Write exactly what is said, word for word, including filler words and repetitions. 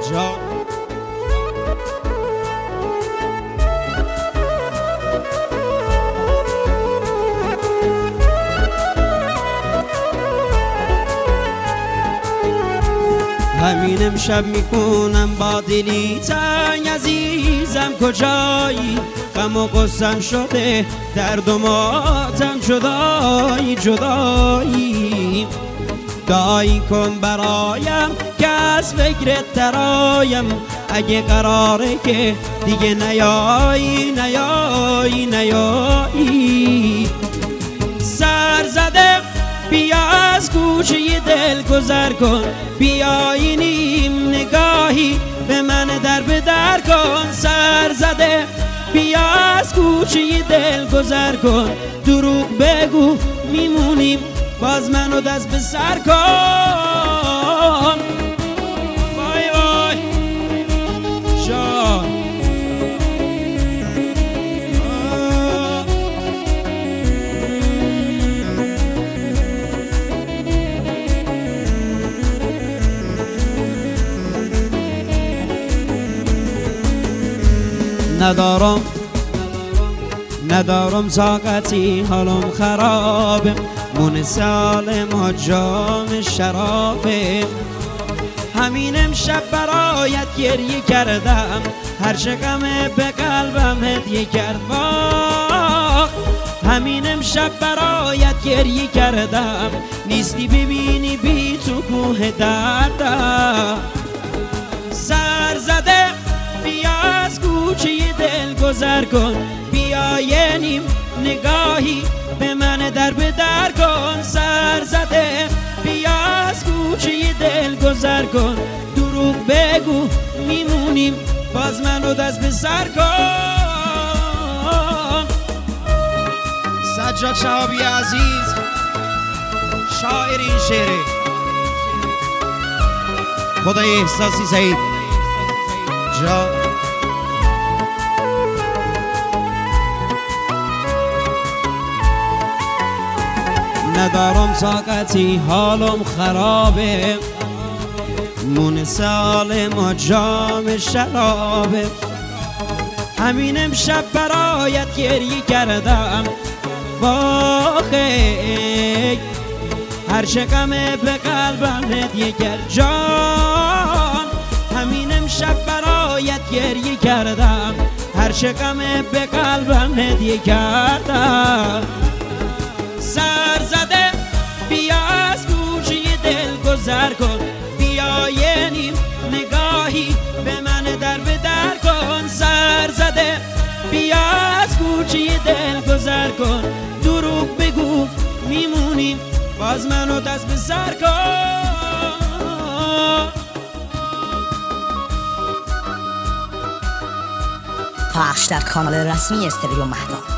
جا همین امشب میکنم با دلی تنگ عزیزم کجایی غم و غصم شده درد و ماتم جدایی جدایی دعایی کن برایم که از فکرت ترایم اگه قراره که دیگه نیایی نیایی نیایی سر زده بیا از کوچه دل گذر کن بیا اینیم نگاهی به من در به در کن سر زده بیا از کوچه دل گذر کن دروغ بگو میمونیم باز منو دست به سر کن وای وای جان ندارم ندارم طاقتی حالم خرابه مون سالم جام شرابه همین امشب برایت گریه کردم هرچه غمه به قلبم هدیه کرد واخ همین امشب برایت گریه کردم نیستی ببینی بی تو کوه دردم سر زده بیا از کوچه دل گذر کن بیا یه نیم نگاهی به من در به در کن سر زده بیا از کوچه دل گذر کن دروغ بگو میمونیم باز منو دست به سر کن سجاد شهابی عزیز شاعر این شعره خدای احساسی سعید جا ندارم طاقتی حالم خرابه مون سالم جام شرابه همین امشب برایت گریه کردم واقعی هرچه غمه به قلبم هدیه کرد جان همین امشب برایت گریه کردم هرچه غمه به قلبم هدیه کردم سر زده بیا از کوچه دل گذر کن بیا یه نیم نگاهی به من در به در کن سر زده بیا از کوچه دل گذر کن دروغ بگو میمونیم باز منو دست به سر کن پخش در کانال رسمی استریو مهتاب.